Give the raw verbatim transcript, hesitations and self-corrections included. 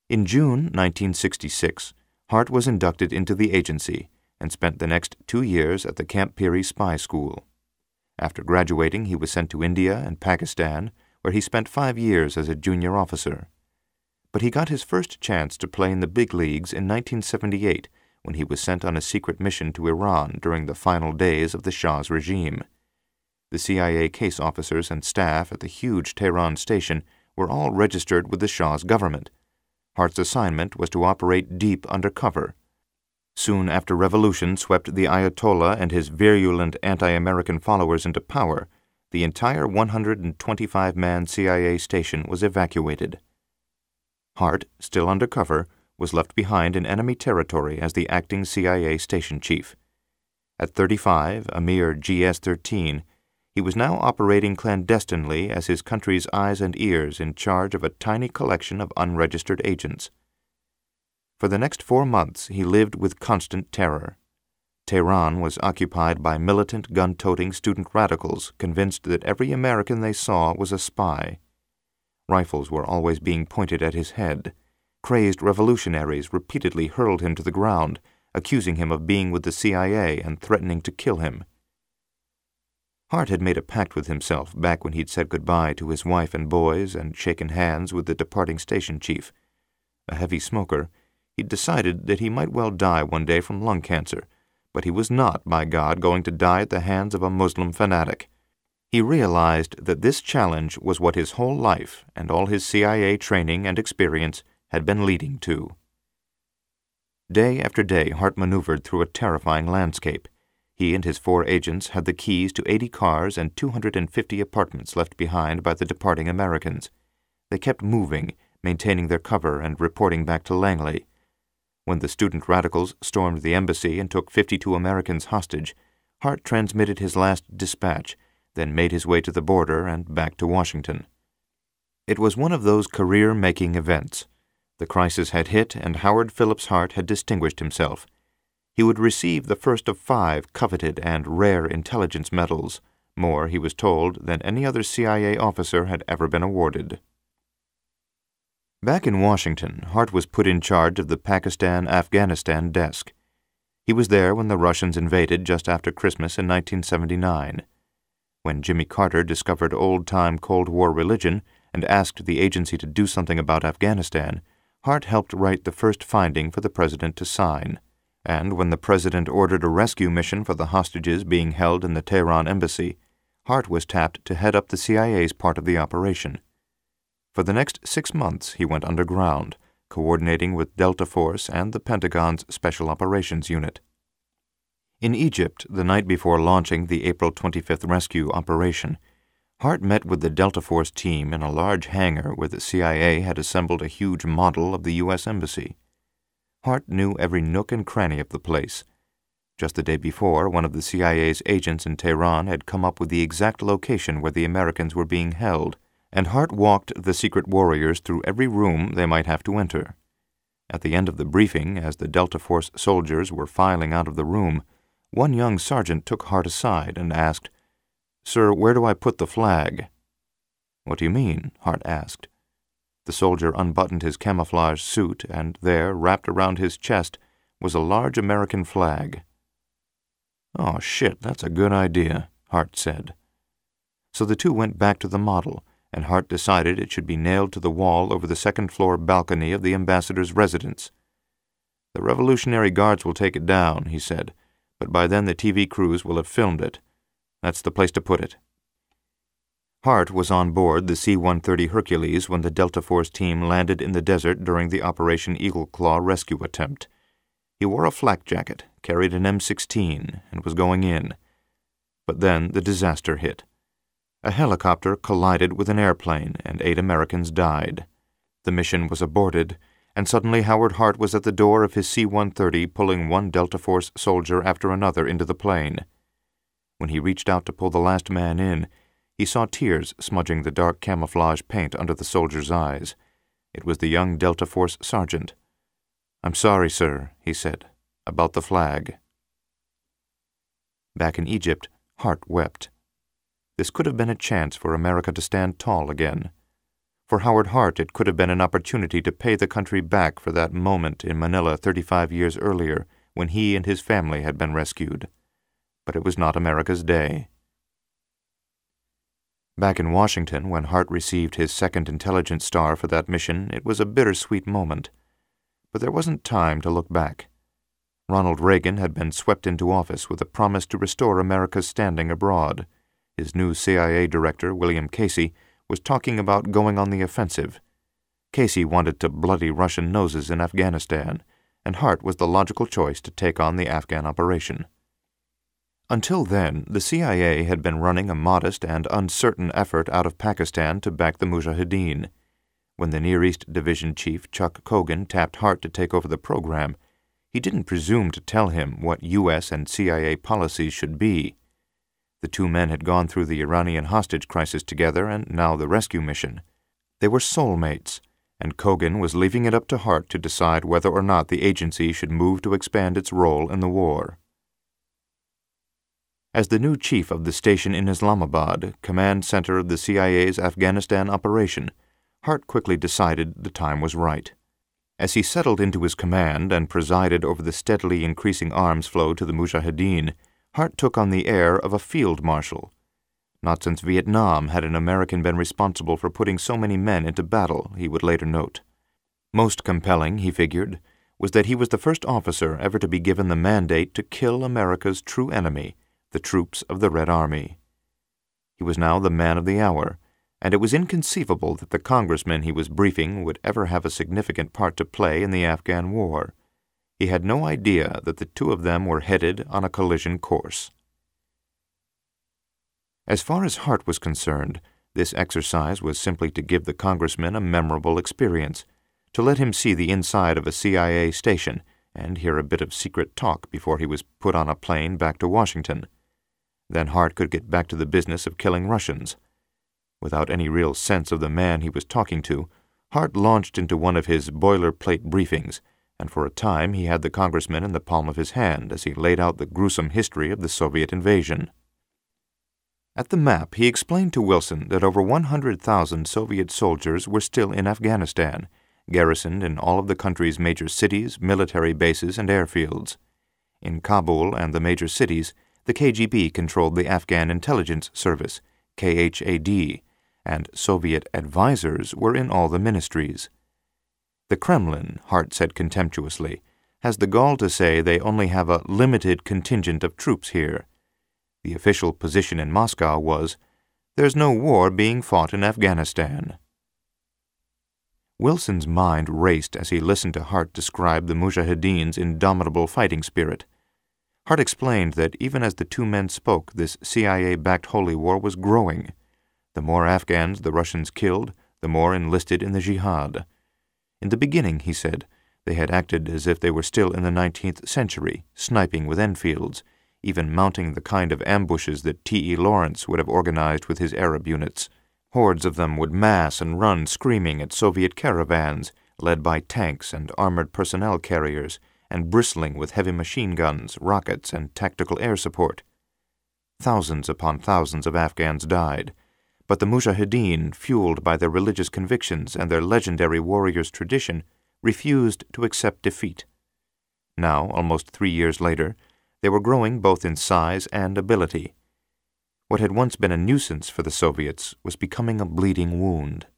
In June nineteen sixty-six, Hart was inducted into the agency and spent the next two years at the Camp Peary Spy School. After graduating, he was sent to India and Pakistan, where he spent five years as a junior officer. But he got his first chance to play in the big leagues in nineteen seventy-eight when he was sent on a secret mission to Iran during the final days of the Shah's regime. The C I A case officers and staff at the huge Tehran station were all registered with the Shah's government. Hart's assignment was to operate deep undercover. Soon after revolution swept the Ayatollah and his virulent anti-American followers into power, the entire one hundred twenty-five man C I A station was evacuated. Hart, still undercover, was left behind in enemy territory as the acting C I A station chief. At thirty-five, a mere G S thirteen, he was now operating clandestinely as his country's eyes and ears in charge of a tiny collection of unregistered agents. For the next four months he lived with constant terror. Tehran was occupied by militant, gun-toting student radicals convinced that every American they saw was a spy. Rifles were always being pointed at his head. Crazed revolutionaries repeatedly hurled him to the ground, accusing him of being with the C I A and threatening to kill him. Hart had made a pact with himself back when he'd said goodbye to his wife and boys and shaken hands with the departing station chief. A heavy smoker, he'd decided that he might well die one day from lung cancer, but he was not, by God, going to die at the hands of a Muslim fanatic. He realized that this challenge was what his whole life and all his C I A training and experience had been leading to. Day after day, Hart maneuvered through a terrifying landscape. He and his four agents had the keys to eighty cars and two hundred fifty apartments left behind by the departing Americans. They kept moving, maintaining their cover and reporting back to Langley. When the student radicals stormed the embassy and took fifty-two Americans hostage, Hart transmitted his last dispatch, then made his way to the border and back to Washington. It was one of those career-making events. The crisis had hit, and Howard Phillips Hart had distinguished himself. He would receive the first of five coveted and rare intelligence medals, more, he was told, than any other C I A officer had ever been awarded. Back in Washington, Hart was put in charge of the Pakistan-Afghanistan desk. He was there when the Russians invaded just after Christmas in nineteen seventy-nine. When Jimmy Carter discovered old-time Cold War religion and asked the agency to do something about Afghanistan, Hart helped write the first finding for the president to sign. And when the president ordered a rescue mission for the hostages being held in the Tehran embassy, Hart was tapped to head up the C I A's part of the operation. For the next six months he went underground, coordinating with Delta Force and the Pentagon's Special Operations Unit. In Egypt, the night before launching the April twenty-fifth rescue operation, Hart met with the Delta Force team in a large hangar where the C I A had assembled a huge model of the U S Embassy. Hart knew every nook and cranny of the place. Just the day before, one of the C I A's agents in Tehran had come up with the exact location where the Americans were being held, and Hart walked the secret warriors through every room they might have to enter. At the end of the briefing, as the Delta Force soldiers were filing out of the room, one young sergeant took Hart aside and asked, "Sir, where do I put the flag?" "What do you mean?" Hart asked. The soldier unbuttoned his camouflage suit, and there, wrapped around his chest, was a large American flag. "Oh, shit, that's a good idea," Hart said. So the two went back to the model, and Hart decided it should be nailed to the wall over the second-floor balcony of the ambassador's residence. "The Revolutionary Guards will take it down," he said, "but by then the T V crews will have filmed it. That's the place to put it." Hart was on board the C one thirty Hercules when the Delta Force team landed in the desert during the Operation Eagle Claw rescue attempt. He wore a flak jacket, carried an M sixteen, and was going in. But then the disaster hit. A helicopter collided with an airplane, and eight Americans died. The mission was aborted, and suddenly Howard Hart was at the door of his C one thirty pulling one Delta Force soldier after another into the plane. When he reached out to pull the last man in, he saw tears smudging the dark camouflage paint under the soldier's eyes. It was the young Delta Force sergeant. "I'm sorry, sir," he said, "about the flag." Back in Egypt, Hart wept. This could have been a chance for America to stand tall again. For Howard Hart, it could have been an opportunity to pay the country back for that moment in Manila thirty-five years earlier when he and his family had been rescued. But it was not America's day. Back in Washington, when Hart received his second intelligence star for that mission, it was a bittersweet moment. But there wasn't time to look back. Ronald Reagan had been swept into office with a promise to restore America's standing abroad. His new C I A director, William Casey, was talking about going on the offensive. Casey wanted to bloody Russian noses in Afghanistan, and Hart was the logical choice to take on the Afghan operation. Until then, the C I A had been running a modest and uncertain effort out of Pakistan to back the Mujahideen. When the Near East Division Chief Chuck Cogan tapped Hart to take over the program, he didn't presume to tell him what U S and C I A policies should be. The two men had gone through the Iranian hostage crisis together and now the rescue mission. They were soulmates, and Cogan was leaving it up to Hart to decide whether or not the agency should move to expand its role in the war. As the new chief of the station in Islamabad, command center of the C I A's Afghanistan operation, Hart quickly decided the time was right. As he settled into his command and presided over the steadily increasing arms flow to the Mujahideen, Hart took on the air of a field marshal. Not since Vietnam had an American been responsible for putting so many men into battle, he would later note. Most compelling, he figured, was that he was the first officer ever to be given the mandate to kill America's true enemy, the troops of the Red Army. He was now the man of the hour, and it was inconceivable that the congressman he was briefing would ever have a significant part to play in the Afghan war. He had no idea that the two of them were headed on a collision course. As far as Hart was concerned, this exercise was simply to give the congressman a memorable experience, to let him see the inside of a C I A station and hear a bit of secret talk before he was put on a plane back to Washington. Then Hart could get back to the business of killing Russians. Without any real sense of the man he was talking to, Hart launched into one of his boilerplate briefings, and for a time he had the congressman in the palm of his hand as he laid out the gruesome history of the Soviet invasion. At the map, he explained to Wilson that over one hundred thousand Soviet soldiers were still in Afghanistan, garrisoned in all of the country's major cities, military bases, and airfields. In Kabul and the major cities, the K G B controlled the Afghan Intelligence Service, K H A D, and Soviet advisors were in all the ministries. The Kremlin, Hart said contemptuously, has the gall to say they only have a limited contingent of troops here. The official position in Moscow was, "There's no war being fought in Afghanistan." Wilson's mind raced as he listened to Hart describe the Mujahideen's indomitable fighting spirit. Hart explained that even as the two men spoke, this C I A-backed holy war was growing. The more Afghans the Russians killed, the more enlisted in the jihad. In the beginning, he said, they had acted as if they were still in the nineteenth century, sniping with Enfields, even mounting the kind of ambushes that T E Lawrence would have organized with his Arab units. Hordes of them would mass and run screaming at Soviet caravans, led by tanks and armored personnel carriers, and bristling with heavy machine guns, rockets, and tactical air support. Thousands upon thousands of Afghans died, but the Mujahideen, fueled by their religious convictions and their legendary warriors' tradition, refused to accept defeat. Now, almost three years later, they were growing both in size and ability. What had once been a nuisance for the Soviets was becoming a bleeding wound.